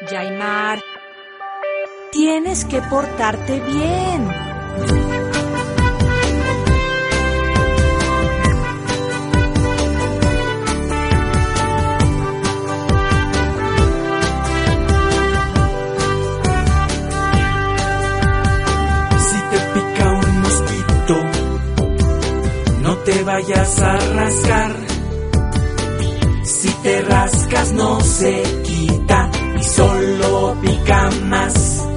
Yaimar, tienes que portarte bien. Si te pica un mosquito, no te vayas a rascar. Si te rascas no se quita y solo pica más.